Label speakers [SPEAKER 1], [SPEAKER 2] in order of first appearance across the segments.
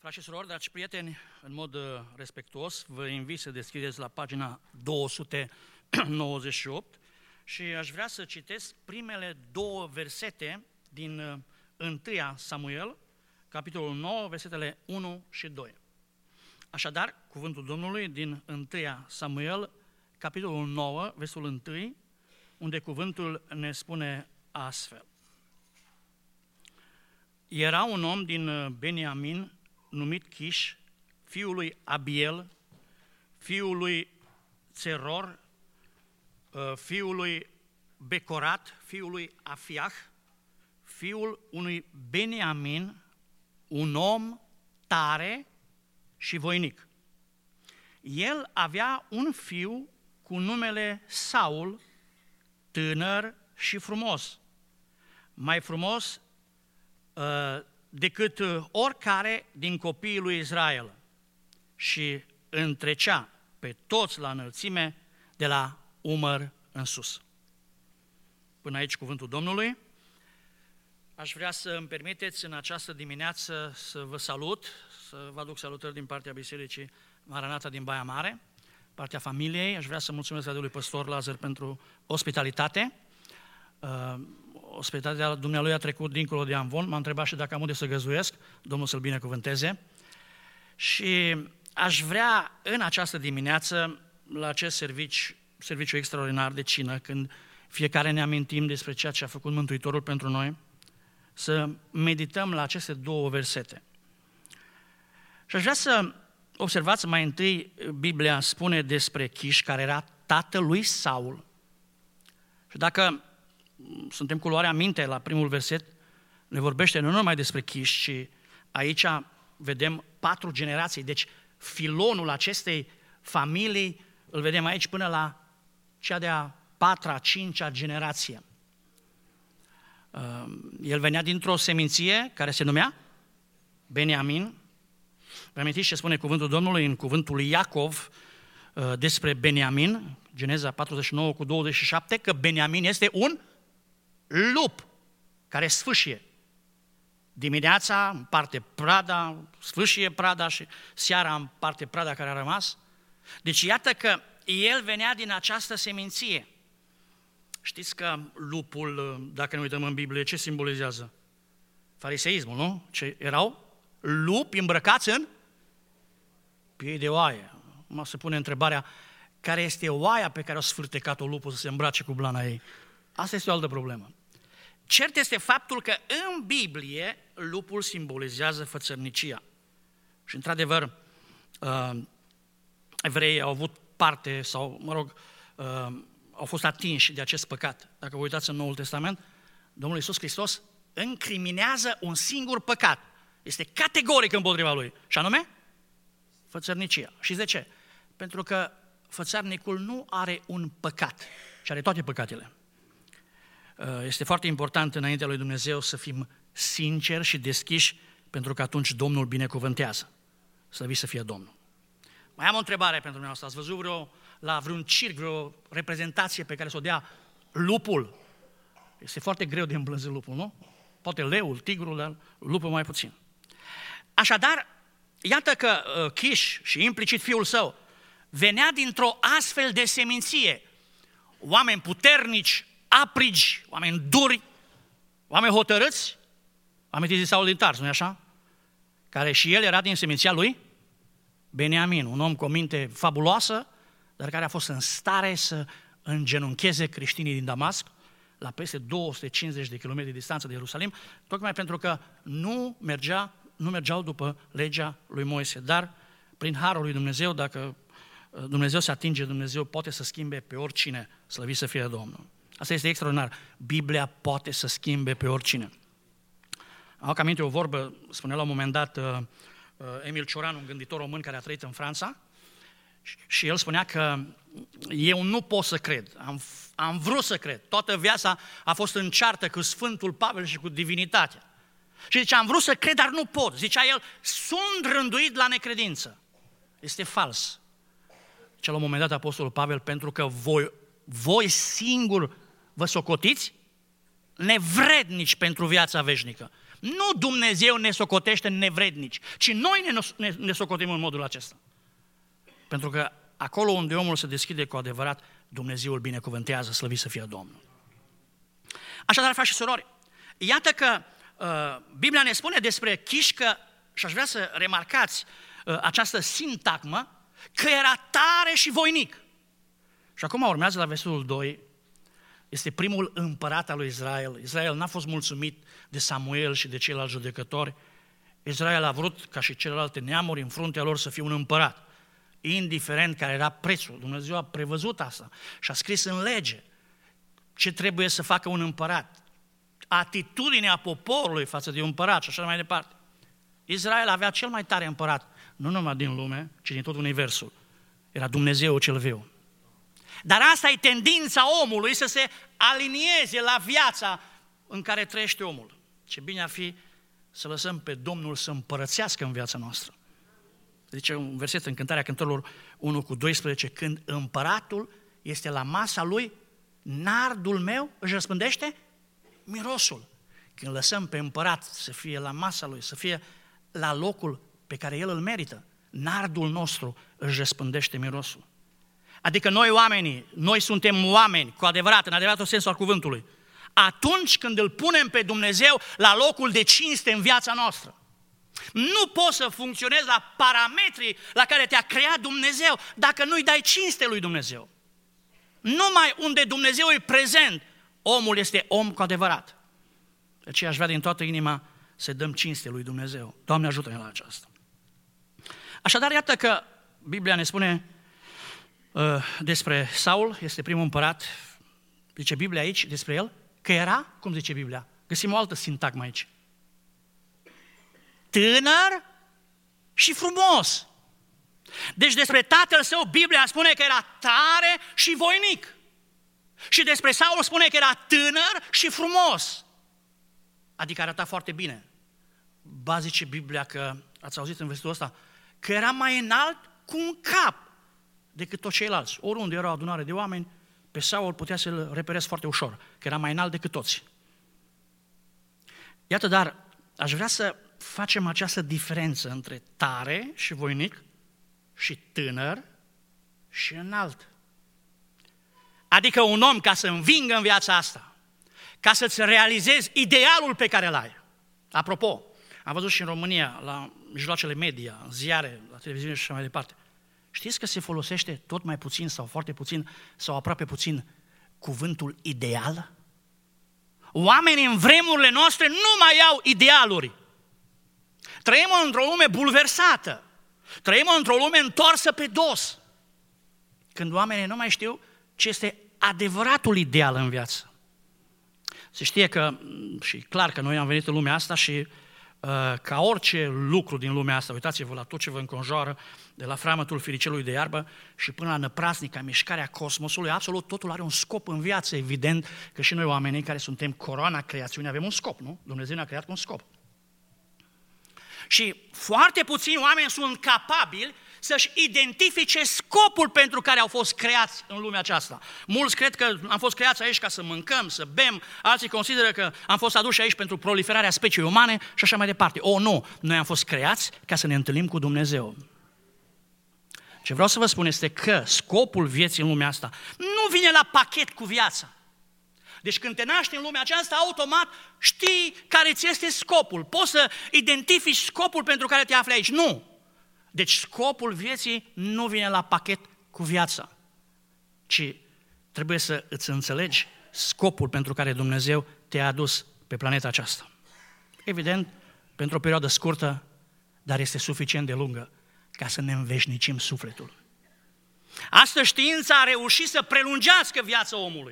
[SPEAKER 1] Frați și surori, dragi prieteni, în mod respectuos, vă invit să deschideți la pagina 298 și aș vrea să citesc primele două versete din 1 Samuel, capitolul 9, versetele 1 și 2. Așadar, cuvântul Domnului din 1 Samuel, capitolul 9, versetul 1, unde cuvântul ne spune astfel. Era un om din Beniamin, numit Chiș, fiul lui Abiel, fiul lui Țeror, fiul lui Becorat, fiul lui Afiah, fiul unui Beniamin, un om tare și voinic. El avea un fiu cu numele Saul, tânăr și frumos, mai frumos decât oricare din copiii lui Israel și întrecea pe toți la înălțime de la umăr în sus. Până aici cuvântul Domnului. Aș vrea să îmi permiteți în această dimineață să vă salut, să vă aduc salutări din partea Bisericii Maranata din Baia Mare, partea familiei. Aș vrea să mulțumesc lui Păstor Lazar pentru ospitalitate. Ospitalitatea dumnealui a trecut dincolo de amvon, m-a întrebat și dacă am unde să găzuiesc, Domnul să-l binecuvânteze. Și aș vrea în această dimineață, la acest serviciu extraordinar de cină, când fiecare ne amintim despre ceea ce a făcut Mântuitorul pentru noi, să medităm la aceste două versete. Și aș vrea să observați mai întâi, Biblia spune despre Chiș, care era tatăl lui Saul. Și dacă suntem cu luarea minte la primul verset, ne vorbește nu numai despre Chiș, ci aici vedem 4 generații. Deci filonul acestei familii îl vedem aici până la cea de-a 4-a, 5-a generație. El venea dintr-o seminție care se numea Beniamin. Vă amintiți ce spune cuvântul Domnului în cuvântul lui Iacov despre Beniamin, Geneza 49:27, că Beniamin este un lup care sfâșie. Dimineața împarte prada, sfâșie prada și seara împarte prada care a rămas. Deci iată că el venea din această seminție. Știți că lupul, dacă ne uităm în Biblie, ce simbolizează? Fariseismul, nu? Ce erau? Lupi îmbrăcați în piei de oaie. Acum se pune întrebarea, care este oaia pe care o sfârtecat-o lupul să se îmbrace cu blana ei? Asta este o altă problemă. Cert este faptul că în Biblie lupul simbolizează fățărnicia. Și într-adevăr, evreii au avut parte sau, au fost atinși de acest păcat. Dacă vă uitați în Noul Testament, Domnul Iisus Hristos încriminează un singur păcat. Este categoric împotriva lui, și anume fățărnicia. Și de ce? Pentru că fățarnicul nu are un păcat, ci are toate păcatele. Este foarte important înaintea lui Dumnezeu să fim sinceri și deschiși, pentru că atunci Domnul binecuvântează. Slăvit să fie Domnul. Mai am o întrebare pentru dumneavoastră. Ați văzut la vreun circ, vreo reprezentație pe care să o dea lupul? Este foarte greu de îmblânzit lupul, nu? Poate leul, tigrul, dar lupul mai puțin. Așadar, iată că Chiș și implicit fiul său venea dintr-o astfel de seminție. Oameni puternici, aprigi, oameni duri, oameni hotărâți, amintiți de Saul din Tars, nu-i așa? Care și el era din seminția lui Beniamin, un om cu o minte fabuloasă, dar care a fost în stare să îngenuncheze creștinii din Damasc, la peste 250 de kilometri distanță de Ierusalim, tocmai pentru că nu mergeau după legea lui Moise. Dar prin harul lui Dumnezeu, dacă Dumnezeu se atinge, Dumnezeu poate să schimbe pe oricine, slăvit să fie Domnul. Asta este extraordinar. Biblia poate să schimbe pe oricine. Am aminte o vorbă, spunea la un moment dat Emil Cioran, un gânditor român care a trăit în Franța, și el spunea că eu nu pot să cred, am vrut să cred, toată viața a fost în ceartă cu Sfântul Pavel și cu divinitatea. Și zicea, am vrut să cred, dar nu pot. Zicea el, sunt rânduit la necredință. Este fals. Zicea la un moment dat Apostolul Pavel, pentru că voi singur vă socotiți nevrednici pentru viața veșnică. Nu Dumnezeu ne socotește nevrednici, ci noi ne socotim în modul acesta. Pentru că acolo unde omul se deschide cu adevărat, Dumnezeu îl binecuvântează, slăvit să fie Domnul. Așadar, frați și surori, iată că Biblia ne spune despre Chișcă, și aș vrea să remarcați această sintagmă, că era tare și voinic. Și acum urmează la versetul 2, este primul împărat al lui Israel. Israel n-a fost mulțumit de Samuel și de ceilalți judecători. Israel a vrut, ca și celelalte neamuri, în fruntea lor să fie un împărat, indiferent care era prețul. Dumnezeu a prevăzut asta și a scris în lege ce trebuie să facă un împărat, atitudinea poporului față de un împărat și așa mai departe. Israel avea cel mai tare împărat, nu numai din lume, ci din tot universul. Era Dumnezeu cel viu. Dar asta e tendința omului să se alinieze la viața în care trăiește omul. Ce bine ar fi să lăsăm pe Domnul să împărățească în viața noastră. Zice un verset în Cântarea Cântărilor 1:12, când împăratul este la masa lui, nardul meu își răspândește mirosul. Când lăsăm pe împărat să fie la masa lui, să fie la locul pe care el îl merită, nardul nostru își răspândește mirosul. Adică noi oamenii, noi suntem oameni, cu adevărat, în adevăratul sens al cuvântului, atunci când îl punem pe Dumnezeu la locul de cinste în viața noastră. Nu poți să funcționezi la parametrii la care te-a creat Dumnezeu dacă nu-i dai cinste lui Dumnezeu. Numai unde Dumnezeu e prezent, omul este om cu adevărat. De aceea aș vrea din toată inima să dăm cinste lui Dumnezeu. Doamne, ajută-ne la aceasta. Așadar, iată că Biblia ne spune despre Saul, este primul împărat, zice Biblia aici despre el, că era, cum zice Biblia, găsim o altă sintagmă aici, tânăr și frumos. Deci despre tatăl său Biblia spune că era tare și voinic. Și despre Saul spune că era tânăr și frumos. Adică arăta foarte bine. Ba zice Biblia că, ați auzit în versetul ăsta, că era mai înalt cu un cap decât toți ceilalți. Oriunde era o adunare de oameni, pe Saul putea să-l reperezi foarte ușor, că era mai înalt decât toți. Iată, dar aș vrea să facem această diferență între tare și voinic și tânăr și înalt. Adică un om, ca să învingă în viața asta, ca să-ți realizezi idealul pe care îl ai. Apropo, am văzut și în România, la mijloacele media, în ziare, la televiziune și așa mai departe. Știți că se folosește tot mai puțin sau foarte puțin sau aproape puțin cuvântul ideal? Oamenii în vremurile noastre nu mai au idealuri. Trăim într-o lume bulversată. Trăim într-o lume întoarsă pe dos. Când oamenii nu mai știu ce este adevăratul ideal în viață. Se știe că, și clar că noi am venit în lumea asta și ca orice lucru din lumea asta, uitați-vă la tot ce vă înconjoară, de la freamătul firicelului de iarbă și până la năprasnica, mișcarea cosmosului, absolut totul are un scop în viață, evident că și noi oamenii care suntem coroana creațiunii avem un scop, nu? Dumnezeu ne-a creat cu un scop. Și foarte puțini oameni sunt capabili să-și identifice scopul pentru care au fost creați în lumea aceasta. Mulți cred că am fost creați aici ca să mâncăm, să bem, alții consideră că am fost aduși aici pentru proliferarea speciei umane și așa mai departe. Nu, noi am fost creați ca să ne întâlnim cu Dumnezeu. Ce vreau să vă spun este că scopul vieții în lumea asta nu vine la pachet cu viața. Deci când te naști în lumea aceasta, automat știi care ți este scopul. Poți să identifici scopul pentru care te afli aici. Nu! Deci scopul vieții nu vine la pachet cu viața, ci trebuie să îți înțelegi scopul pentru care Dumnezeu te-a adus pe planeta aceasta. Evident, pentru o perioadă scurtă, dar este suficient de lungă ca să ne înveșnicim sufletul. Astăzi știința a reușit să prelungească viața omului.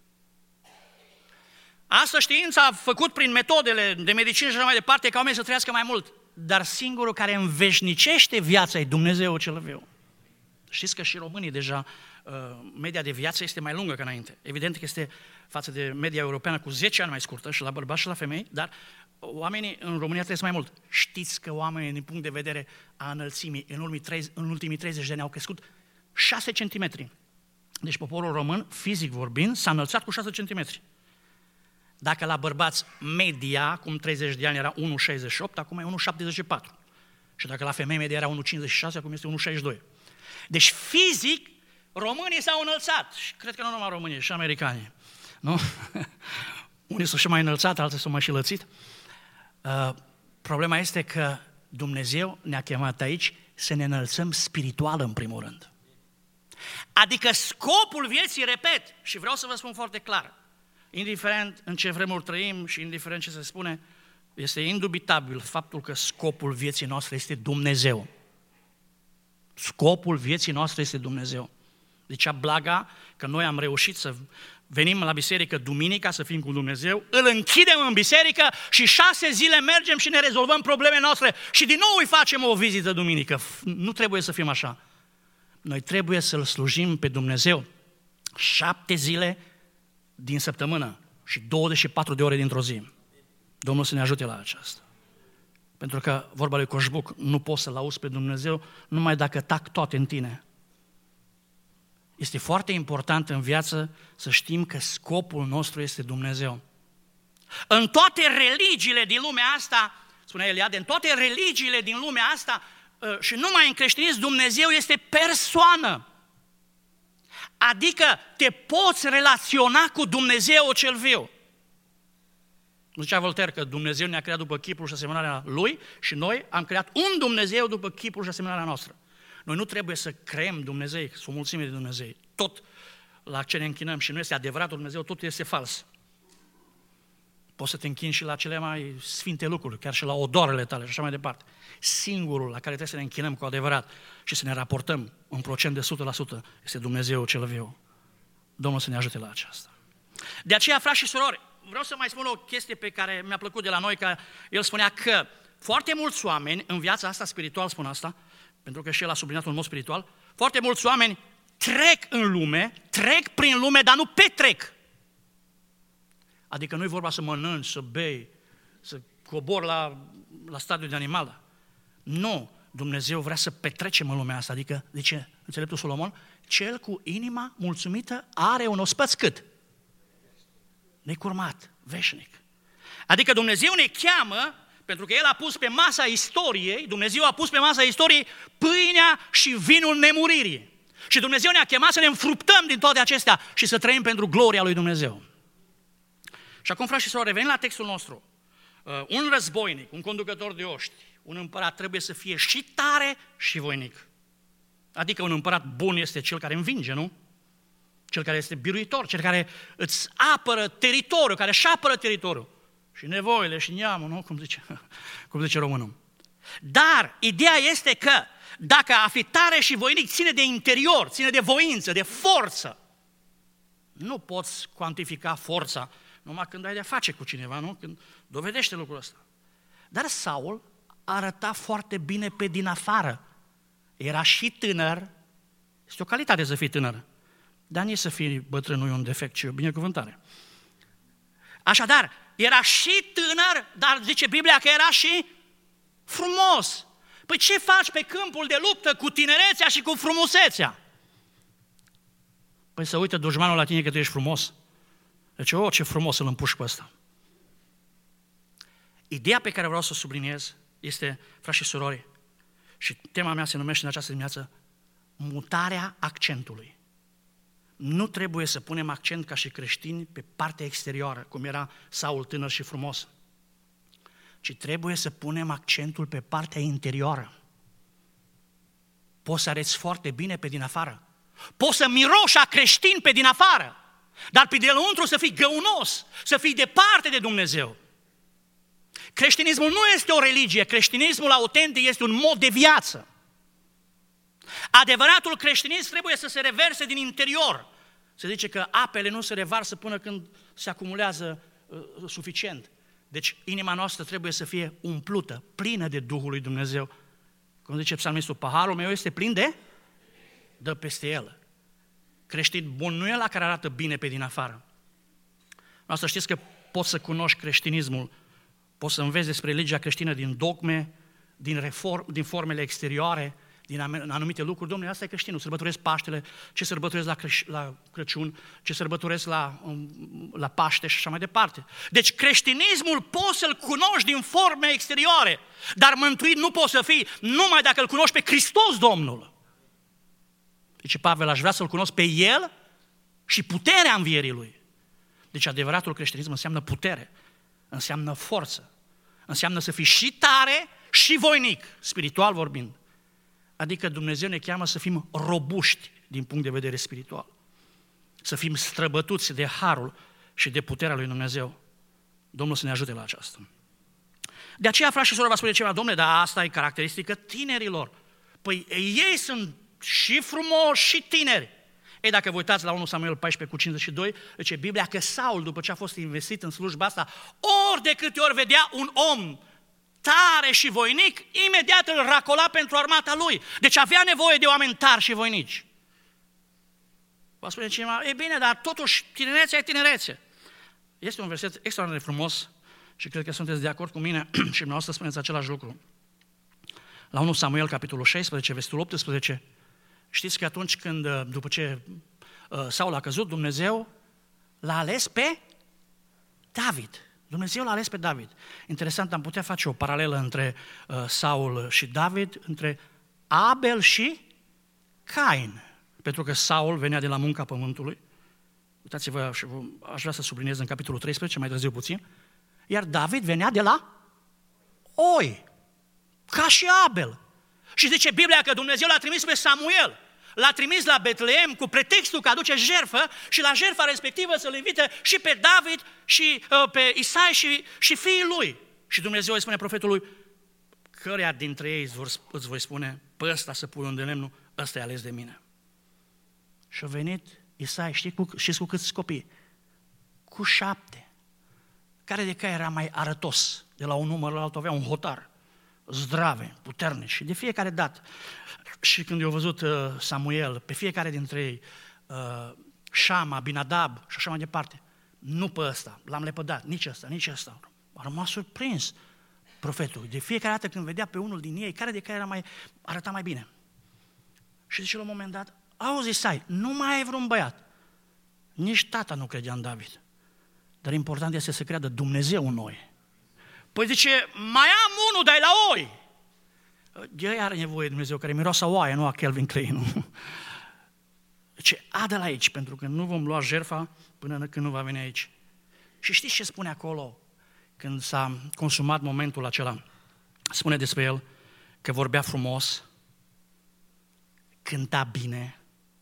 [SPEAKER 1] Astăzi știința a făcut prin metodele de medicină și așa mai departe ca oamenii să trăiască mai mult. Dar singurul care înveșnicește viața e Dumnezeu cel viu. Știți că și românii deja, media de viață este mai lungă ca înainte. Evident că este față de media europeană cu 10 ani mai scurtă și la bărbați și la femei, dar oamenii în România trăiesc mai mult. Știți că oamenii din punct de vedere a înălțimii în ultimii 30 de ani au crescut 6 cm. Deci poporul român, fizic vorbind, s-a înălțat cu 6 cm. Dacă la bărbați media, acum 30 de ani era 1,68, acum e 1,74. Și dacă la femei media era 1,56, acum este 1,62. Deci fizic, românii s-au înălțat. Și cred că nu numai românii, și americanii. Nu? Unii s-au și mai înălțat, alții s-au mai și lățit. Problema este că Dumnezeu ne-a chemat aici să ne înălțăm spiritual în primul rând. Adică scopul vieții, repet, și vreau să vă spun foarte clar, indiferent în ce vremuri trăim și indiferent ce se spune, este indubitabil faptul că scopul vieții noastre este Dumnezeu. Scopul vieții noastre este Dumnezeu. Zicea Blaga că noi am reușit să venim la biserică duminica, să fim cu Dumnezeu, îl închidem în biserică și 6 zile mergem și ne rezolvăm problemele noastre și din nou îi facem o vizită duminică. Nu trebuie să fim așa. Noi trebuie să-L slujim pe Dumnezeu 7 zile din săptămână și 24 de ore dintr-o zi. Domnul să ne ajute la aceasta. Pentru că, vorba lui Coșbuc, nu poți să-L auzi pe Dumnezeu numai dacă tac toate în tine. Este foarte important în viață să știm că scopul nostru este Dumnezeu. În toate religiile din lumea asta, spunea Eliade, în toate religiile din lumea asta și numai în creștinism, Dumnezeu este persoană. Adică te poți relaționa cu Dumnezeu cel viu. Zicea Voltaire că Dumnezeu ne-a creat după chipul și asemănarea Lui și noi am creat un Dumnezeu după chipul și asemănarea noastră. Noi nu trebuie să creăm Dumnezei, sunt o mulțime de Dumnezei. Tot la ce ne închinăm și nu este adevăratul Dumnezeu, tot este fals. Poți să te închini și la cele mai sfinte lucruri, chiar și la odoarele tale și așa mai departe. Singurul la care trebuie să ne închinăm cu adevărat și să ne raportăm în procent de 100% este Dumnezeu cel viu. Domnul să ne ajute la aceasta. De aceea, frați și surori, vreau să mai spun o chestie pe care mi-a plăcut de la noi, că el spunea că foarte mulți oameni în viața asta spiritual, spun asta, pentru că și el a subliniat un mod spiritual, foarte mulți oameni trec în lume, trec prin lume, dar nu petrec. Adică nu e vorba să mănânci, să bei, să cobori la stadiul de animal. Nu, Dumnezeu vrea să petrecem în lumea asta, adică, zice înțeleptul Solomon, cel cu inima mulțumită are un ospăț cât? Necurmat, veșnic. Adică Dumnezeu ne cheamă, pentru că El a pus pe masa istoriei, Dumnezeu a pus pe masa istoriei pâinea și vinul nemuririi. Și Dumnezeu ne-a chemat să ne înfruptăm din toate acestea și să trăim pentru gloria lui Dumnezeu. Și acum, frați și surori, revenim la textul nostru. Un războinic, un conducător de oști, un împărat trebuie să fie și tare și voinic. Adică un împărat bun este cel care învinge, nu? Cel care este biruitor, cel care îți apără teritoriul, care își apără teritoriul. Și nevoile, și neamul, nu? Cum zice românul. Dar ideea este că dacă a fi tare și voinic ține de interior, ține de voință, de forță, nu poți cuantifica forța numai când ai de-a face cu cineva, nu? Când dovedește lucrul ăsta. Dar Saul arăta foarte bine pe din afară. Era și tânăr, este o calitate să fii tânăr, dar nici să fii bătrân nu e un defect, ci o binecuvântare. Așadar, era și tânăr, dar zice Biblia că era și frumos. Păi ce faci pe câmpul de luptă cu tinerețea și cu frumusețea? Păi să uită dușmanul la tine că tu ești frumos. Deci, ce frumos îl împuși pe ăsta. Ideea pe care vreau să o subliniez este, frați și surori, și tema mea se numește în această dimineață, mutarea accentului. Nu trebuie să punem accent ca și creștini pe partea exterioară, cum era Saul tânăr și frumos, ci trebuie să punem accentul pe partea interioară. Poți să arăți foarte bine pe din afară, poți să miroși a creștin pe din afară, dar pe de lăuntru să fii găunos, să fii departe de Dumnezeu. Creștinismul nu este o religie, creștinismul autentic este un mod de viață. Adevăratul creștinism trebuie să se reverse din interior. Se zice că apele nu se revarsă până când se acumulează suficient. Deci inima noastră trebuie să fie umplută, plină de Duhul lui Dumnezeu. Cum zice psalmistul, paharul meu este plin de? Dă peste el. Creștin bun nu e ăla care arată bine pe din afară. Noastră știți că poți să cunoști creștinismul, poți să înveți despre legea creștină din dogme, din formele exterioare, din anumite lucruri. Dom'le, asta e creștinul, sărbătoresc Paștele, ce sărbătoresc la Crăciun, ce sărbătoresc la Paște și așa mai departe. Deci creștinismul poți să-l cunoști din forme exterioare, dar mântuit nu poți să fii numai dacă îl cunoști pe Hristos Domnul. Deci Pavel, aș vrea să-l cunosc pe El și puterea învierii Lui. Deci adevăratul creștinism înseamnă putere, înseamnă forță, înseamnă să fii și tare și voinic, spiritual vorbind. Adică Dumnezeu ne cheamă să fim robuști din punct de vedere spiritual, să fim străbătuți de harul și de puterea lui Dumnezeu. Domnul să ne ajute la aceasta. De aceea, frați și soră, va spune ceva, dom'le, dar asta e caracteristică tinerilor. Păi ei sunt și frumoși și tineri. Ei, dacă vă uitați la 1 Samuel 14:52, zice Biblia că Saul, după ce a fost investit în slujba asta, ori de câte ori vedea un om tare și voinic, imediat îl racola pentru armata lui. Deci avea nevoie de oameni tari și voinici. Vă spune cineva, e bine, dar totuși tinerețea e tinerețe. Este un verset extraordinar de frumos și cred că sunteți de acord cu mine și dumneavoastră spuneți același lucru. La 1 Samuel, capitolul 16, versetul 18, știți că atunci când, după ce Saul a căzut, Dumnezeu l-a ales pe David. Dumnezeu l-a ales pe David. Interesant, am putea face o paralelă între Saul și David, între Abel și Cain. Pentru că Saul venea de la munca pământului. Uitați-vă, și aș vrea să subliniez în capitolul 13, mai târziu puțin. Iar David venea de la oi, ca și Abel. Și zice Biblia că Dumnezeu l-a trimis pe Samuel. L-a trimis la Betleem cu pretextul că aduce jertfă și la jertfa respectivă să-l invite și pe David și pe Isai și fiii lui. Și Dumnezeu îi spune profetului, căreia dintre ei îți voi spune, pe ăsta să pui unde lemnul, ăsta e ales de mine. Și a venit Isai, știți cu câți copii? Cu 7. Care de care era mai arătos? De la un număr la altul avea un hotar, zdrave, puternici. Și de fiecare dată, și când i-a văzut Samuel, pe fiecare dintre ei, Șama, Abinadab și așa mai departe, nu pe ăsta, l-am lepădat, nici ăsta. A rămas surprins profetul. De fiecare dată când vedea pe unul din ei, care de care arăta mai bine. Și zice la un moment dat, auzi Isai, nu mai ai vreun băiat. Nici tata nu credea în David. Dar important este să creadă Dumnezeu în noi. Păi zice, mai am unul, dar e la oi. De aia are nevoie Dumnezeu, care miroase oaie, nu a Calvin Klein. Zice, adă-l aici, pentru că nu vom lua jertfa până când nu va veni aici. Și știți ce spune acolo? Când s-a consumat momentul acela, spune despre el că vorbea frumos, cânta bine,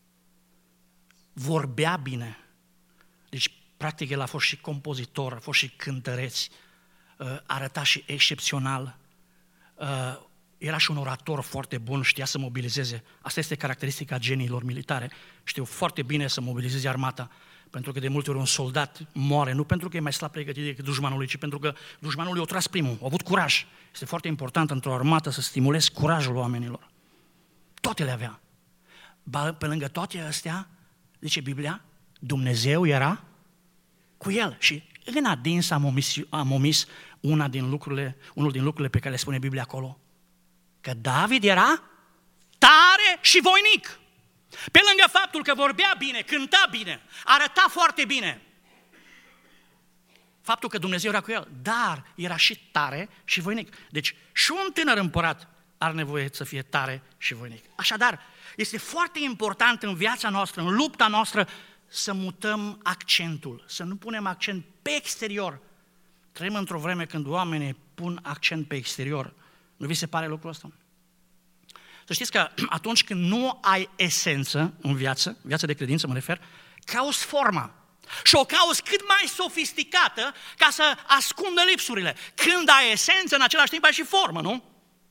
[SPEAKER 1] vorbea bine. Deci, practic, el a fost și compozitor, a fost și cântăreț, arăta și excepțional, era și un orator foarte bun, știa să mobilizeze. Asta este caracteristica geniilor militare. Știu foarte bine să mobilizeze armata, pentru că de multe ori un soldat moare, nu pentru că e mai slab pregătit decât dușmanului, ci pentru că dușmanul i-a tras primul, a avut curaj. Este foarte important într-o armată să stimulezi curajul oamenilor. Toate le avea. Pe lângă toate astea, zice Biblia, Dumnezeu era cu el. Și în adins am omis unul din lucrurile pe care le spune Biblia acolo. Că David era tare și voinic. Pe lângă faptul că vorbea bine, cânta bine, arăta foarte bine. Faptul că Dumnezeu era cu el, dar era și tare și voinic. Deci și un tânăr împărat are nevoie să fie tare și voinic. Așadar, este foarte important în viața noastră, în lupta noastră, să mutăm accentul, să nu punem accent pe exterior. Trăim într-o vreme când oamenii pun accent pe exterior. Nu vi se pare lucrul ăsta? Să știți că atunci când nu ai esență în viața de credință mă refer, cauți forma. Și o cauți cât mai sofisticată ca să ascundă lipsurile. Când ai esență, în același timp ai și formă, nu?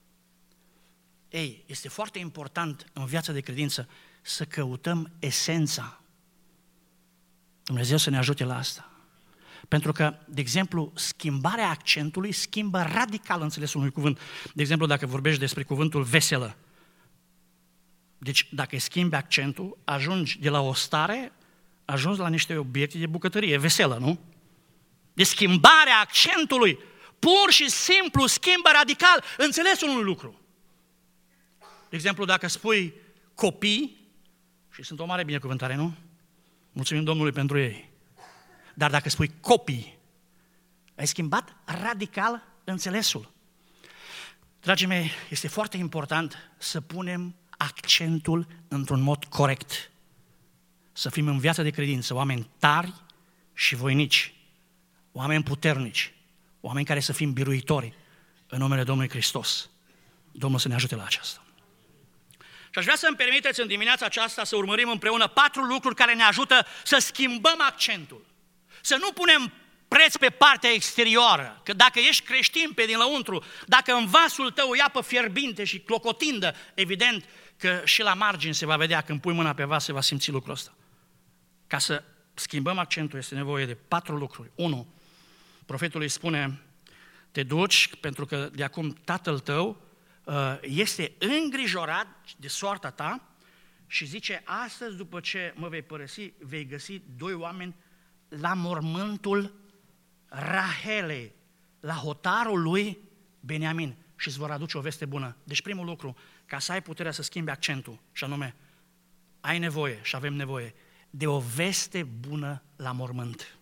[SPEAKER 1] Ei, este foarte important în viața de credință să căutăm esența. Dumnezeu să ne ajute la asta. Pentru că, de exemplu, schimbarea accentului schimbă radical înțelesul unui cuvânt. De exemplu, dacă vorbești despre cuvântul veselă, deci dacă schimbi accentul, ajungi de la o stare, ajungi la niște obiecte de bucătărie, veselă, nu? De schimbarea accentului, pur și simplu schimbă radical înțelesul unui lucru. De exemplu, dacă spui copii, și sunt o mare binecuvântare, nu? Mulțumim Domnului pentru ei. Dar dacă spui copii, ai schimbat radical înțelesul. Dragii mei, este foarte important să punem accentul într-un mod corect. Să fim în viața de credință oameni tari și voinici, oameni puternici, oameni care să fim biruitori în numele Domnului Hristos. Domnul să ne ajute la aceasta. Și aș vrea să-mi permiteți în dimineața aceasta să urmărim împreună 4 lucruri care ne ajută să schimbăm accentul. Să nu punem preț pe partea exterioară, că dacă ești creștin pe din lăuntru, dacă în vasul tău e apă fierbinte și clocotindă, evident că și la margini se va vedea, când pui mâna pe vas se va simți lucrul ăsta. Ca să schimbăm accentul este nevoie de 4 lucruri. 1. Profetul îi spune, te duci pentru că de acum tatăl tău este îngrijorat de soarta ta și zice, astăzi după ce mă vei părăsi, vei găsi 2 oameni la mormântul Rahelei, la hotarul lui Beniamin și îți vor aduce o veste bună. Deci primul lucru, ca să ai puterea să schimbi accentul, și anume, ai nevoie și avem nevoie de o veste bună la mormânt.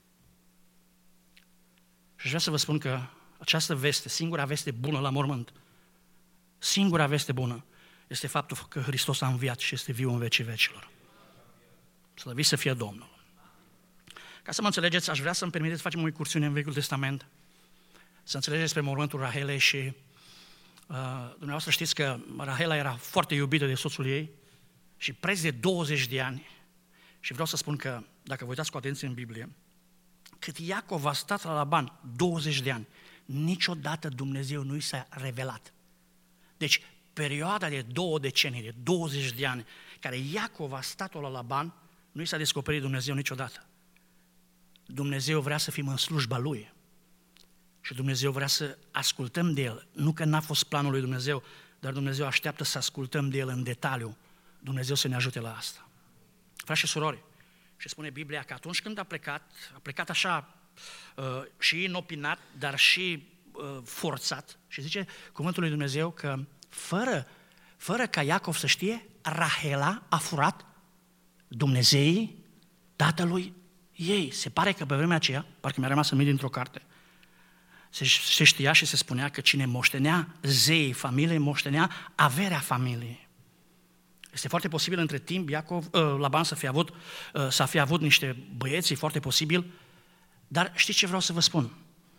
[SPEAKER 1] Și vreau să vă spun că această veste, singura veste bună la mormânt, singura veste bună este faptul că Hristos a înviat și este viu în vecii vecilor. Slăvit să fie Domnul! Ca să mă înțelegeți, aș vrea să-mi permiteți să facem o incursiune în Vechiul Testament, să înțelegeți despre mormântul Rahelei și dumneavoastră știți că Rahela era foarte iubită de soțul ei și preț de 20 de ani. Și vreau să spun că, dacă vă uitați cu atenție în Biblie, cât Iacov a stat la Laban 20 de ani, niciodată Dumnezeu nu i s-a revelat. Deci, perioada de 2 decenii, de 20 de ani, care Iacov a stat-o la Laban, nu i s-a descoperit Dumnezeu niciodată. Dumnezeu vrea să fim în slujba Lui. Și Dumnezeu vrea să ascultăm de El. Nu că n-a fost planul lui Dumnezeu, dar Dumnezeu așteaptă să ascultăm de El în detaliu. Dumnezeu să ne ajute la asta. Frați și surori, și spune Biblia că atunci când a plecat așa și inopinat, dar și forțat. Și zice cuvântul lui Dumnezeu că fără ca Iacov să știe, Rahela a furat Dumnezeii tatălui ei. Se pare că pe vremea aceea, parcă mi-a rămas în minte dintr-o carte, se știa și se spunea că cine moștenea zeii familiei, moștenea averea familiei. Este foarte posibil între timp Laban să fi avut niște băieți, e foarte posibil, dar știți ce vreau să vă spun?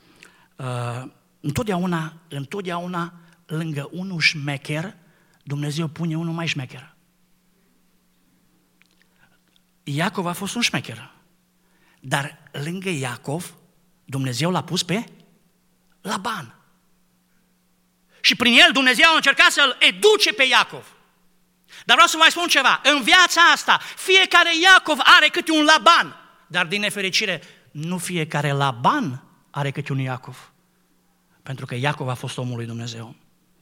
[SPEAKER 1] Întotdeauna lângă unul șmecher, Dumnezeu pune unul mai șmecher. Iacov a fost un șmecher, dar lângă Iacov, Dumnezeu l-a pus pe Laban. Și prin el Dumnezeu a încercat să-l educe pe Iacov. Dar vreau să mai spun ceva. În viața asta, fiecare Iacov are câte un Laban. Dar din nefericire, nu fiecare Laban are câte un Iacov. Pentru că Iacov a fost omul lui Dumnezeu.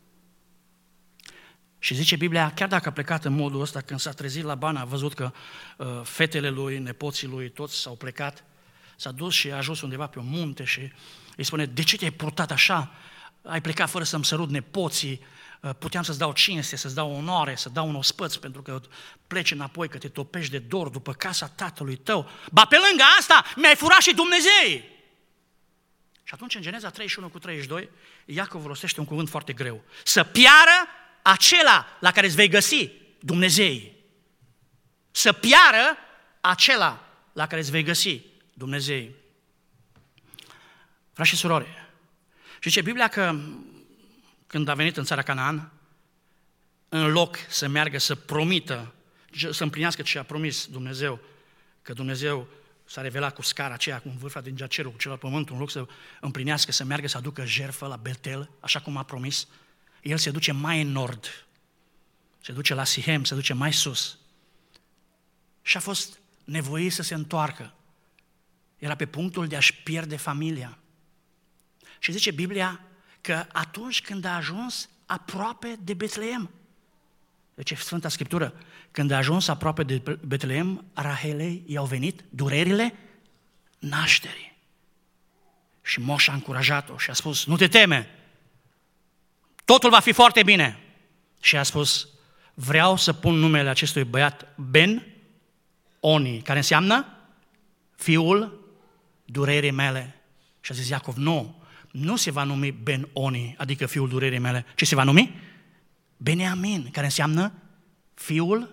[SPEAKER 1] Și zice Biblia, chiar dacă a plecat în modul ăsta, când s-a trezit Laban, a văzut că fetele lui, nepoții lui, toți s-au plecat, s-a dus și a ajuns undeva pe un munte și îi spune, de ce te-ai purtat așa? Ai plecat fără să-mi sărut nepoții, puteam să-ți dau cinste, să-ți dau onoare, să dau un ospăț pentru că pleci înapoi, că te topești de dor după casa tatălui tău. Ba pe lângă asta, mi-ai furat și Dumnezei! Și atunci în Geneza 31:32, Iacov rostește un cuvânt foarte greu. Să piară acela la care îți vei găsi Dumnezei. Să piară acela la care îți vei găsi Dumnezei. Frați și surori, și zice Biblia că când a venit în țara Canaan, în loc să meargă să promită, să împlinească ce a promis Dumnezeu, că Dumnezeu s-a revelat cu scara aceea, cu vârfa din cerul, cu celălalt pământ, în loc să împlinească, să meargă să aducă jertfă la Betel, așa cum a promis, el se duce mai în nord, se duce la Sihem, se duce mai sus. Și a fost nevoit să se întoarcă. Era pe punctul de a-și pierde familia. Și zice Biblia că atunci când a ajuns aproape de Betleem, deci Sfânta Scriptură, când a ajuns aproape de Betleem, Rahelei i-au venit durerile nașterii. Și Moș a încurajat-o și a spus, nu te teme, totul va fi foarte bine. Și a spus, vreau să pun numele acestui băiat Ben-Oni, care înseamnă fiul durerii mele. Și a zis Iacov, nu se va numi Ben-Oni, adică fiul durerii mele, ci se va numi Beniamin, care înseamnă fiul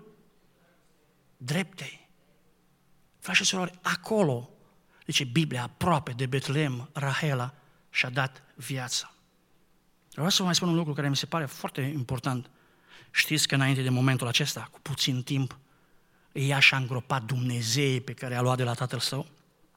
[SPEAKER 1] dreptei. Frați și surori, acolo, zice Biblia, aproape de Betlehem, Rahela și-a dat viața. Vreau să vă mai spun un lucru care mi se pare foarte important. Știți că înainte de momentul acesta, cu puțin timp, ea și-a îngropat Dumnezeii pe care a luat de la tatăl său.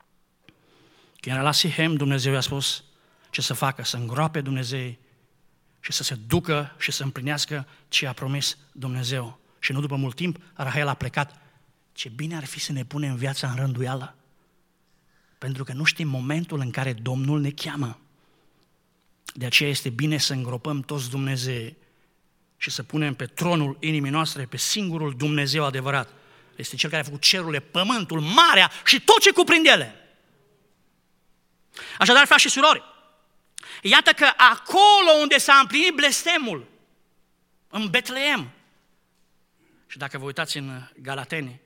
[SPEAKER 1] Când era la Sihem, Dumnezeu i-a spus ce să facă, să îngroape Dumnezeii și să se ducă și să împlinească ce a promis Dumnezeu. Și nu după mult timp, Rahel a plecat. Ce bine ar fi să ne punem viața în rânduială, pentru că nu știm momentul în care Domnul ne cheamă. De aceea este bine să îngropăm toți Dumnezeii și să punem pe tronul inimii noastre pe singurul Dumnezeu adevărat. Este Cel care a făcut cerurile, pământul, marea și tot ce cuprinde ele. Așadar, frați și surori, iată că acolo unde s-a împlinit blestemul, în Betlehem, și dacă vă uitați în Galateni,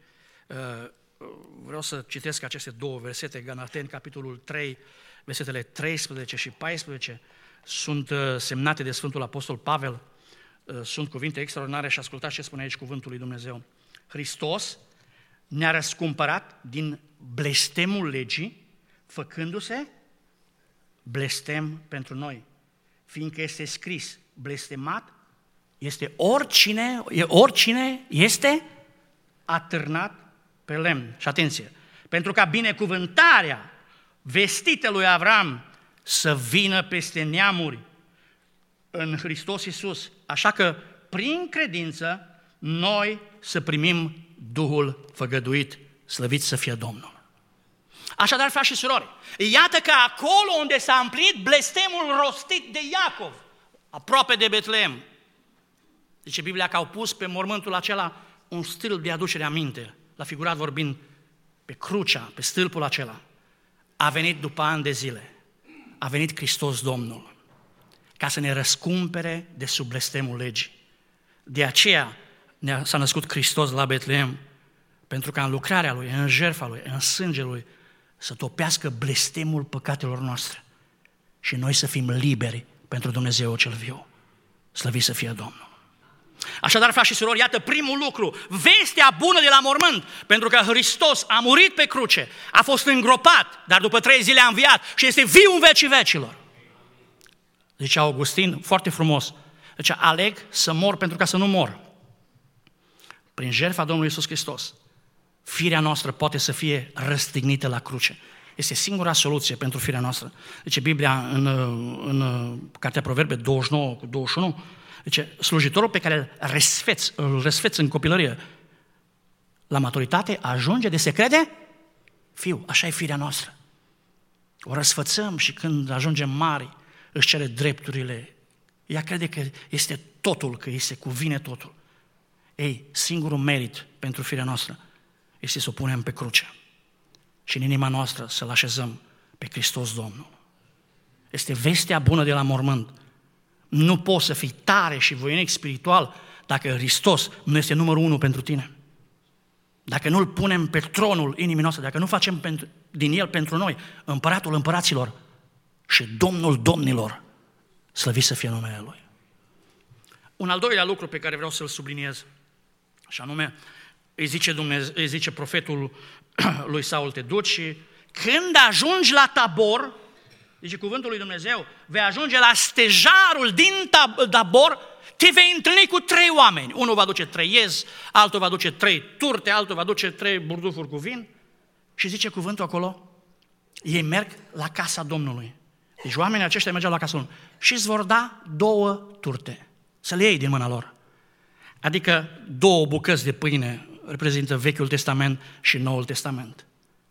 [SPEAKER 1] vreau să citesc aceste două versete, Galateni, capitolul 3, versetele 13 și 14, sunt semnate de Sfântul Apostol Pavel, sunt cuvinte extraordinare și ascultați ce spune aici cuvântul lui Dumnezeu. Hristos ne-a răscumpărat din blestemul legii, făcându-se blestem pentru noi, fiindcă este scris, blestemat este oricine este atârnat pe lemn. Și atenție, pentru ca binecuvântarea vestită lui Avram să vină peste neamuri în Hristos Iisus, așa că prin credință noi să primim Duhul făgăduit, slăvit să fie Domnul. Așadar, frați și surori, iată că acolo unde s-a împlinit blestemul rostit de Iacov, aproape de Betlehem, zice Biblia că au pus pe mormântul acela un stâlp de aducere aminte, la figurat vorbind, pe crucea, pe stâlpul acela. A venit după ani de zile, a venit Hristos Domnul, ca să ne răscumpere de sub blestemul legii. De aceea s-a născut Hristos la Betlehem, pentru ca în lucrarea Lui, în jertfa Lui, în sângele Lui, să topească blestemul păcatelor noastre și noi să fim liberi pentru Dumnezeu cel viu. Slăvit să fie Domnul. Așadar, frați și surori, iată primul lucru, vestea bună de la mormânt, pentru că Hristos a murit pe cruce, a fost îngropat, dar după 3 zile a înviat și este viu în vecii vecilor. Zicea Augustin, foarte frumos, zicea, aleg să mor pentru ca să nu mor. Prin jertfa Domnului Iisus Hristos, firea noastră poate să fie răstignită la cruce. Este singura soluție pentru firea noastră. Zice Biblia în Cartea Proverbe 29 cu 21, zice, slujitorul pe care îl răsfeți în copilărie, la maturitate ajunge de se crede fiu. Așa e firea noastră. O răsfățăm și când ajungem mari, își cere drepturile. Ea crede că este totul, că îi se cuvine totul. Ei, singurul merit pentru firea noastră este să o punem pe cruce și în inima noastră să-L așezăm pe Hristos Domnul. Este vestea bună de la mormânt. Nu poți să fii tare și voinic spiritual dacă Hristos nu este numărul 1 pentru tine. Dacă nu-L punem pe tronul inimii noastre, dacă nu facem din El pentru noi împăratul împăraților și Domnul domnilor, slăvit să fie numele Lui. Un al doilea lucru pe care vreau să-l subliniez, și anume, îi zice profetul lui Saul, te duci și când ajungi la Tabor, zice cuvântul lui Dumnezeu, vei ajunge la stejarul din Tabor, te vei întâlni cu 3 oameni. Unul va duce 3 iezi, altul va duce 3 turte, altul va duce 3 burdufuri cu vin. Și zice cuvântul acolo, ei merg la casa Domnului. Deci oamenii aceștia mergeau la casa Domnului și îți vor da 2 turte, să le iei din mâna lor. Adică 2 bucăți de pâine reprezintă Vechiul Testament și Noul Testament.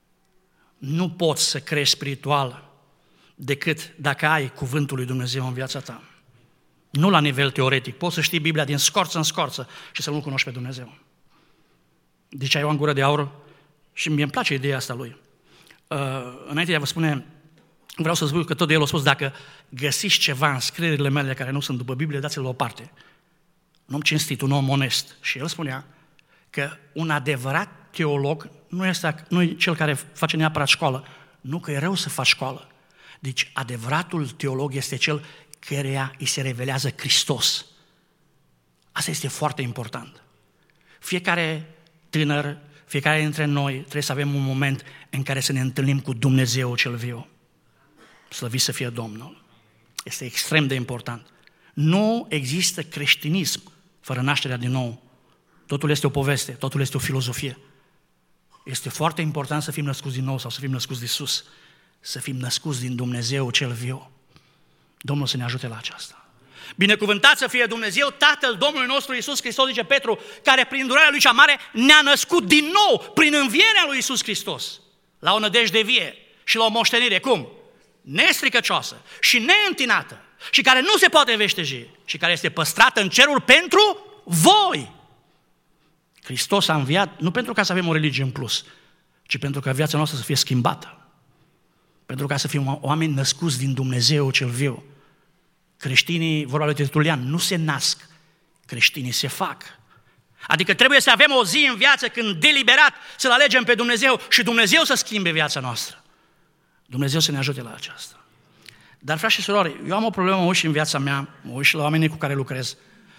[SPEAKER 1] Nu poți să crești spiritual decât dacă ai cuvântul lui Dumnezeu în viața ta. Nu la nivel teoretic. Poți să știi Biblia din scorță în scorță și să nu cunoști pe Dumnezeu. Deci ai o Gură de Aur și mie îmi place ideea asta lui. Înainte de a vă spune, vreau să spun că tot de el a spus, dacă găsiți ceva în scrierile mele care nu sunt după Biblie, dați-le la o parte. un om cinstit, un om onest. Și el spunea că un adevărat teolog nu e cel care face neapărat școală, nu că e rău să faci școală. Deci adevăratul teolog este cel căreia îi se revelează Hristos. Asta este foarte important. Fiecare tânăr, fiecare dintre noi trebuie să avem un moment în care să ne întâlnim cu Dumnezeu cel viu. Slăvit să fie Domnul. Este extrem de important. Nu există creștinism fără nașterea din nou. Totul este o poveste, totul este o filozofie. Este foarte important să fim născuți din nou sau să fim născuți de sus. Să fim născuți din Dumnezeu cel viu. Domnul să ne ajute la aceasta. Binecuvântat să fie Dumnezeu, Tatăl Domnului nostru Iisus Hristos, zice Petru, care prin durarea Lui cea mare ne-a născut din nou, prin învierea Lui Iisus Hristos, la o nădejde vie și la o moștenire, cum? Nestricăcioasă și neîntinată și care nu se poate veșteji și care este păstrată în cerul pentru voi. Hristos a înviat nu pentru ca să avem o religie în plus, ci pentru ca viața noastră să fie schimbată. Pentru ca să fim oameni născuți din Dumnezeu cel viu. Creștinii, vorba lui Tertulian, nu se nasc, creștinii se fac. Adică trebuie să avem o zi în viață când deliberat să-L alegem pe Dumnezeu și Dumnezeu să schimbe viața noastră. Dumnezeu să ne ajute la aceasta. Dar, frați și surori, eu am o problemă, mă uit și în viața mea, mă uit și la oamenii cu care lucrez.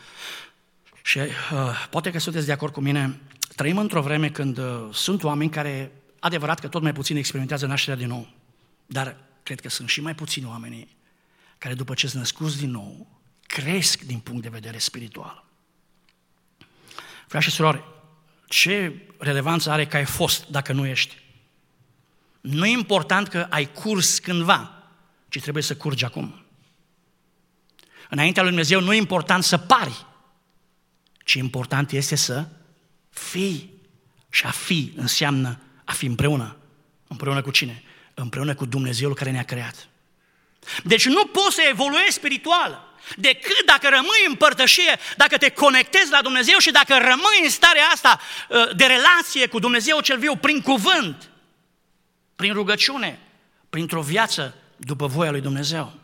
[SPEAKER 1] Și poate că sunteți de acord cu mine, trăim într-o vreme când sunt oameni care, adevărat că tot mai puțin experimentează nașterea din nou, dar cred că sunt și mai puțini oamenii care după ce sunt născuți din nou, cresc din punct de vedere spiritual. Frați și surori, ce relevanță are că ai fost dacă nu ești? Nu e important că ai curs cândva, ci trebuie să curgi acum. Înaintea lui Dumnezeu nu e important să pari, ci important este să fii. Și a fi înseamnă a fi împreună. Împreună cu cine? Împreună cu Dumnezeul care ne-a creat. Deci nu poți să evoluezi spiritual decât dacă rămâi în părtășie, dacă te conectezi la Dumnezeu și dacă rămâi în starea asta de relație cu Dumnezeu cel viu prin cuvânt, prin rugăciune, printr-o viață după voia lui Dumnezeu.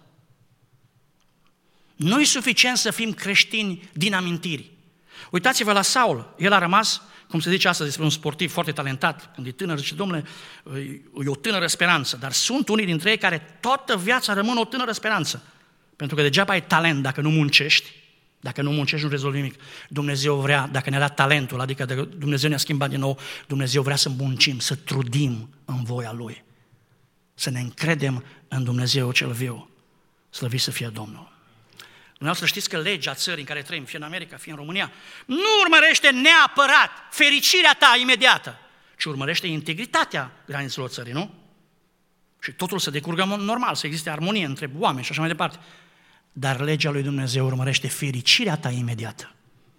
[SPEAKER 1] Nu e suficient să fim creștini din amintiri. Uitați-vă la Saul, el a rămas, cum se zice astăzi despre un sportiv foarte talentat, când e tânăr, zice, domnule, e o tânără speranță, dar sunt unii dintre ei care toată viața rămân o tânără speranță. Pentru că degeaba ai talent dacă nu muncești, nu rezolvi nimic. Dumnezeu vrea, dacă ne-a dat talentul, adică dacă Dumnezeu ne-a schimbat din nou, Dumnezeu vrea să muncim, să trudim în voia Lui, să ne încredem în Dumnezeu cel viu. Slăvit să fie Domnul. Dumneavoastră știți că legea țării în care trăim, fie în America, fie în România, nu urmărește neapărat fericirea ta imediată, ci urmărește integritatea granițelor țării, nu? Și totul să decurgă normal, să existe armonie între oameni și așa mai departe. Dar legea lui Dumnezeu urmărește fericirea ta imediată.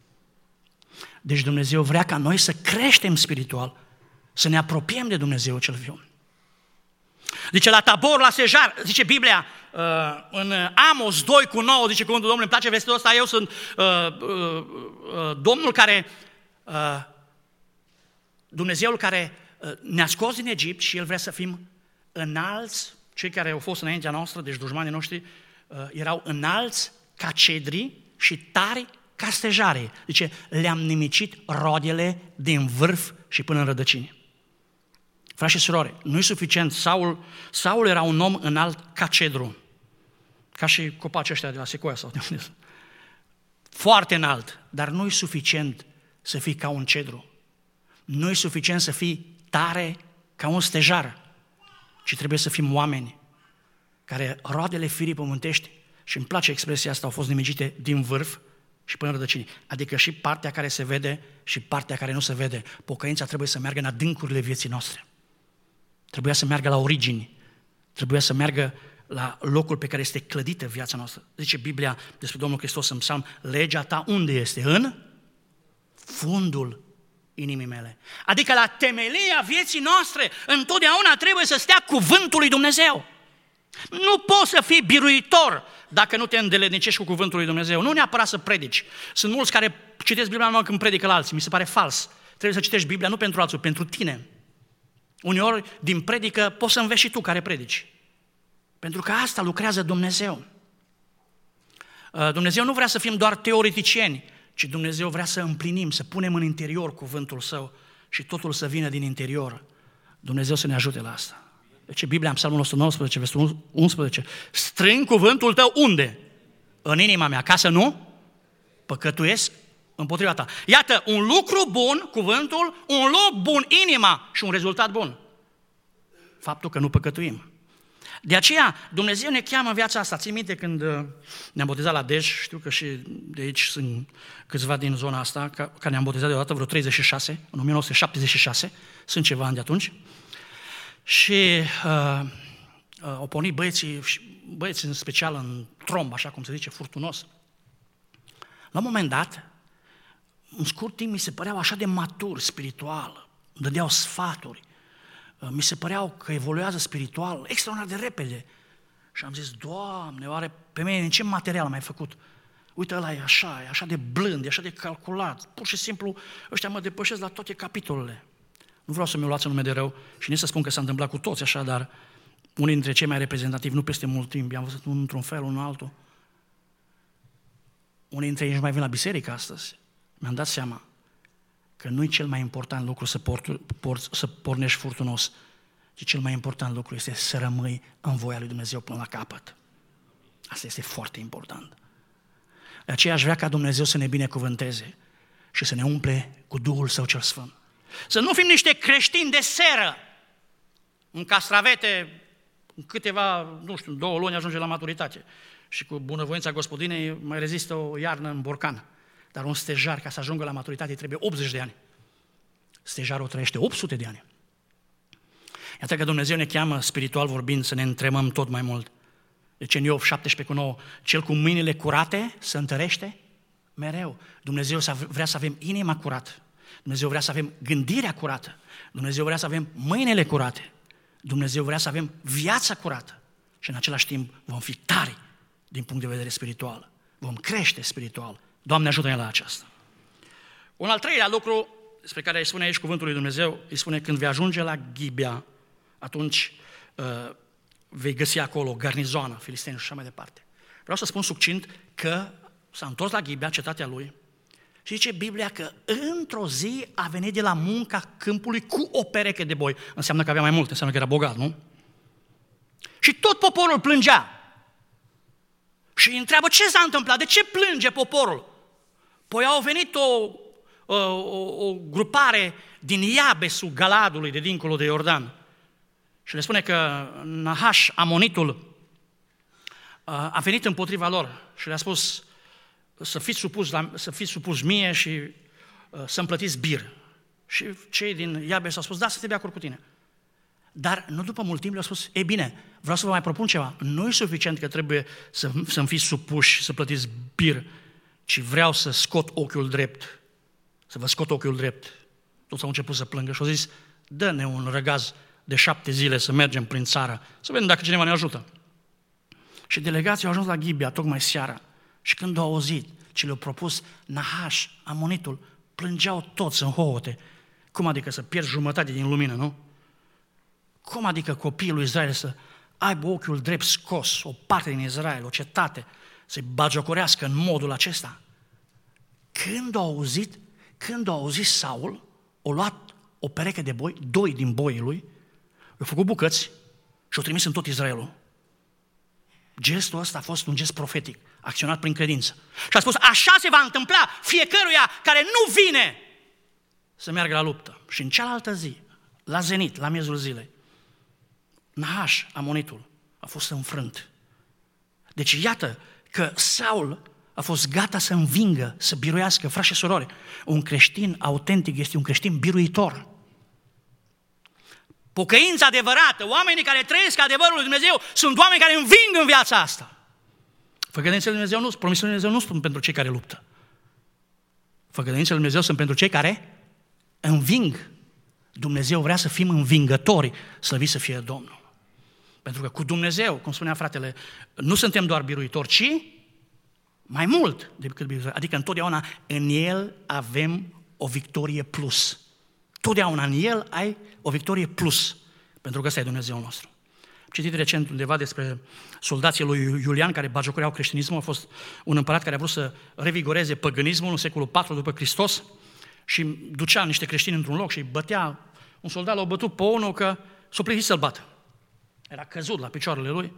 [SPEAKER 1] Deci Dumnezeu vrea ca noi să creștem spiritual, să ne apropiem de Dumnezeu cel viu. Zice la Tabor, la Sejar, zice Biblia, în Amos 2:9, zice cuvântul Domnului, îmi place versetul ăsta, eu sunt Domnul care, Dumnezeul care ne-a scos din Egipt și El vrea să fim înalți, cei care au fost înaintea noastră, deci dușmanii noștri, erau înalți ca cedri și tari ca stejare. Zice, le-am nimicit rodele din vârf și până în rădăcini. Frați și surori, nu e suficient. Saul era un om înalt ca cedru, ca și copacii ăștia de la Sequoia sau de unde. Foarte înalt, dar nu e suficient să fii ca un cedru. Nu e suficient să fii tare ca un stejar, ci trebuie să fim oameni care roadele firii pământești, și îmi place expresia asta, au fost nimicite din vârf și până în rădăcini. Adică și partea care se vede și partea care nu se vede. Pocăința trebuie să meargă în adâncurile vieții noastre. Trebuia să meargă la origini. Trebuia să meargă la locul pe care este clădită viața noastră. Zice Biblia despre Domnul Hristos în Psalm, legea ta unde este? În fundul inimii mele. Adică la temelia vieții noastre întotdeauna trebuie să stea cuvântul lui Dumnezeu. Nu poți să fii biruitor dacă nu te îndeletnicești cu cuvântul lui Dumnezeu. Nu neapărat să predici. Sunt mulți care citesc Biblia numai când predică la alții. Mi se pare fals. Trebuie să citești Biblia nu pentru alții, pentru tine. Uneori, din predică, poți să înveți și tu care predici. Pentru că asta lucrează Dumnezeu. Dumnezeu nu vrea să fim doar teoreticieni, ci Dumnezeu vrea să împlinim, să punem în interior cuvântul Său și totul să vină din interior. Dumnezeu să ne ajute la asta. Deci Biblia în Psalmul 119, versetul 11, strâng cuvântul Tău unde? În inima mea, ca să nu păcătuiesc împotriva Ta. Iată, un lucru bun, cuvântul, un loc bun, inima și un rezultat bun. Faptul că nu păcătuim. De aceea, Dumnezeu ne cheamă în viața asta. Țin minte când ne-am botezat la Dej, știu că și de aici sunt câțiva din zona asta, care ne-am botezat deodată, vreo 36, în 1976, sunt ceva ani de atunci. Și au pornit băieții în special în tromb, așa cum se zice, furtunos. La un moment dat, în scurt timp, mi se păreau așa de maturi spiritual, îmi dădeau sfaturi, mi se păreau că evoluează spiritual extraordinar de repede. Și am zis, Doamne, oare pe mine în ce material m-ai făcut? Uite, ăla e așa de blând, e așa de calculat, pur și simplu ăștia mă depășesc la toate capitolele. Nu vreau să mi-o luați în nume de rău și nici să spun că s-a întâmplat cu toți așa, dar unii dintre cei mai reprezentativi, nu peste mult timp, i-am văzut unul într-un fel, unul altul. Unii dintre ei nici mai vin la biserică astăzi. Mi-am dat seama că nu e cel mai important lucru să pornești furtunos, ci cel mai important lucru este să rămâi în voia lui Dumnezeu până la capăt. Asta este foarte important. De aceea aș vrea ca Dumnezeu să ne binecuvânteze și să ne umple cu Duhul Său cel Sfânt. Să nu fim niște creștini de seră. În castravete, în câteva, 2 luni ajunge la maturitate. Și cu bunăvoința gospodinei mai rezistă o iarnă în borcan. Dar un stejar, ca să ajungă la maturitate, trebuie 80 de ani. Stejarul trăiește 800 de ani. Iată că Dumnezeu ne cheamă, spiritual vorbind, să ne întremăm tot mai mult. Deci în Iov 17:9, cel cu mâinile curate se întărește mereu. Dumnezeu vrea să avem inima curată. Dumnezeu vrea să avem gândirea curată. Dumnezeu vrea să avem mâinile curate. Dumnezeu vrea să avem viața curată. Și în același timp vom fi tari din punct de vedere spiritual. Vom crește spiritual. Doamne, ajută-ne la aceasta. Un al treilea lucru despre care îi spune aici cuvântul lui Dumnezeu, îi spune când vei ajunge la Ghibea, atunci vei găsi acolo garnizoană, filisteni și așa mai departe. Vreau să spun succint că s-a întors la Ghibea, cetatea lui, și zice Biblia că într-o zi a venit de la munca câmpului cu o pereche de boi. Înseamnă că avea mai multe, înseamnă că era bogat, nu? Și tot poporul plângea. Și îi întreabă ce s-a întâmplat, de ce plânge poporul? Păi au venit o grupare din Iabesul Galadului, de dincolo de Iordan. Și le spune că Nahaș, amonitul, a venit împotriva lor și le-a spus să fiți supuși mie și să-mi plătiți bir. Și cei din Iabes au spus, da, să te bea cu tine. Dar nu după mult timp le-au spus, ei bine, vreau să vă mai propun ceva. Nu e suficient că trebuie să-mi fiți supuși și să plătiți bir, ci vreau să scot ochiul drept. Să vă scot ochiul drept. Toți au început să plângă și au zis, dă-ne un răgaz de 7 zile să mergem prin țară, să vedem dacă cineva ne ajută. Și delegații au ajuns la Ghibea, tocmai seara. Și când au auzit ce le-au propus Nahaș, amonitul, plângeau toți în hohote. Cum adică să pierzi jumătate din lumină, nu? Cum adică copiii lui Israel să aibă ochiul drept scos, o parte din Israel, o cetate, să-i bagiocorească în modul acesta? Când au auzit Saul, a luat o pereche de boi, 2 din boii lui, i-au făcut bucăți și au trimis în tot Israelul. Gestul ăsta a fost un gest profetic, acționat prin credință. Și a spus, așa se va întâmpla fiecăruia care nu vine să meargă la luptă. Și în cealaltă zi, la zenit, la miezul zilei, Nahaș, amonitul, a fost înfrânt. Deci iată că Saul a fost gata să învingă, să biruiască, frați și surori. Un creștin autentic este un creștin biruitor. Pocăința adevărată, oamenii care trăiesc adevărul lui Dumnezeu, sunt oameni care înving în viața asta. Făgăduințele lui Dumnezeu promisiunile lui Dumnezeu nu sunt pentru cei care luptă. Făgăduințele lui Dumnezeu sunt pentru cei care înving. Dumnezeu vrea să fim învingători, slăvit să fie Domnul. Pentru că cu Dumnezeu, cum spunea fratele, nu suntem doar biruitori, ci mai mult decât biruitori. Adică întotdeauna în El avem o victorie plus. Totdeauna în El ai o victorie plus, pentru că ăsta e Dumnezeul nostru. citit recent undeva despre soldații lui Iulian care bagiocoreau creștinismul. A fost un împărat care a vrut să revigoreze păgânismul în secolul IV după Hristos și ducea niște creștini într-un loc și îi bătea. Un soldat l-a bătut pe unul că s-o plictit să-l bată. Era căzut la picioarele lui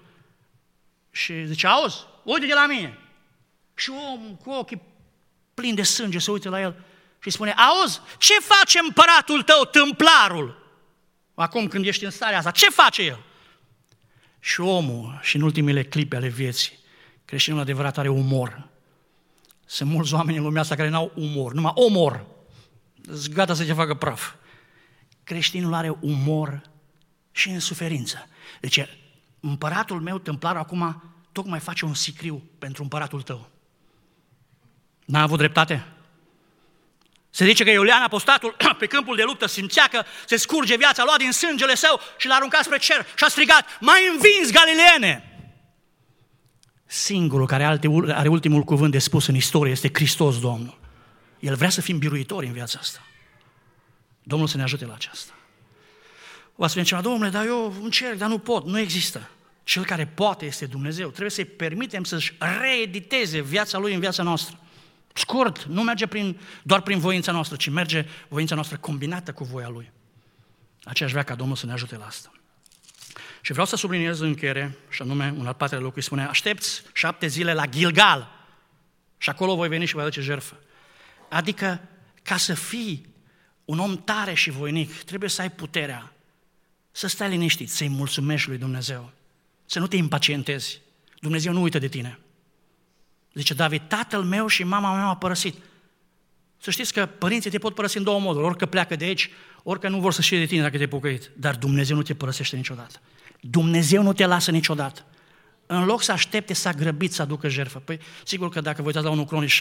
[SPEAKER 1] și zice, auzi, uite de la mine. Și omul cu ochii plini de sânge se uită la el și îi spune, auzi, ce face împăratul tău, tâmplarul? Acum când ești în starea asta, ce face el? Și omul, și în ultimele clipe ale vieții, creștinul adevărat are umor. Sunt mulți oameni în lumea asta care n-au umor, numai omor. Sunt gata să te facă praf. Creștinul are umor și în suferință. Deci, împăratul meu, tâmplarul, acum tocmai face un sicriu pentru împăratul tău. N-a avut dreptate? Se zice că Iulian Apostatul pe câmpul de luptă simțea că se scurge viața, lua din sângele său și l-a aruncat spre cer și a strigat, m-ai învins, Galileene! Singurul care are ultimul cuvânt de spus în istorie este Hristos Domnul. El vrea să fim biruitori în viața asta. Domnul să ne ajute la aceasta. Va spune ceva, Domnule, dar eu încerc, dar nu pot, nu există. Cel care poate este Dumnezeu. Trebuie să-i permitem să-și reediteze viața Lui în viața noastră. Scurt, nu merge doar prin voința noastră, ci merge voința noastră combinată cu voia Lui. Aceea aș vrea ca Domnul să ne ajute la asta. Și vreau să subliniez în încheiere, și anume, un al patrulea lucru, îi spune, aștepți 7 zile la Gilgal și acolo voi veni și voi aduce jertfă. Adică, ca să fii un om tare și voinic, trebuie să ai puterea să stai liniștit, să-i mulțumești lui Dumnezeu, să nu te impacientezi. Dumnezeu nu uită de tine. Zice David, tatăl meu și mama mea m-au părăsit. Să știți că părinții te pot părăsi în două moduri, ori că pleacă de aici, ori că nu vor să știe de tine dacă te-ai pocăit. Dar Dumnezeu nu te părăsește niciodată. Dumnezeu nu te lasă niciodată. În loc să aștepte să a grăbit să aducă jertfă. Păi, sigur că dacă vă uitați la 1 Cronici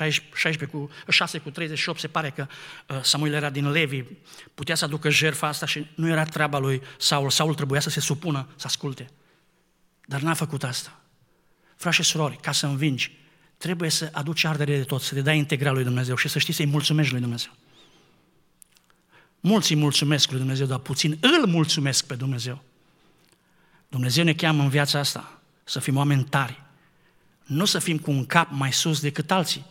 [SPEAKER 1] 6:38, se pare că Samuel era din Levi, putea să aducă jertfa asta și nu era treaba lui Saul. Saul trebuia să se supună, să asculte. Dar n-a făcut asta. Frați și surori, ca să învingi, trebuie să aduci ardere de tot, să te dai integral lui Dumnezeu și să știi să-i mulțumești lui Dumnezeu. Mulți îi mulțumesc lui Dumnezeu, dar puțin îl mulțumesc pe Dumnezeu. Dumnezeu ne cheamă în viața asta să fim oameni tari, nu să fim cu un cap mai sus decât alții.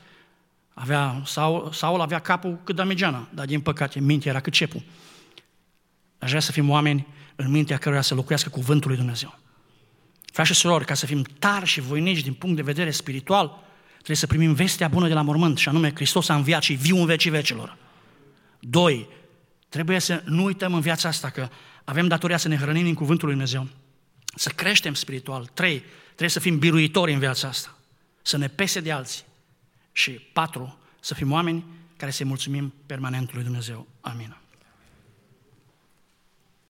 [SPEAKER 1] Saul avea capul cât Damigeana, dar din păcate mintea era cât cepul. Aș vrea să fim oameni în mintea căruia să locuiască cuvântul lui Dumnezeu. Frați și surori, ca să fim tari și voinici din punct de vedere spiritual, trebuie să primim vestea bună de la mormânt, și anume Hristos a înviat și viu în vecii vecilor. 2. Trebuie să nu uităm în viața asta că avem datoria să ne hrănim din cuvântul lui Dumnezeu, să creștem spiritual. 3. Trebuie să fim biruitori în viața asta, să ne pese de alții. Și 4. Să fim oameni care să-i mulțumim permanent lui Dumnezeu. Amin.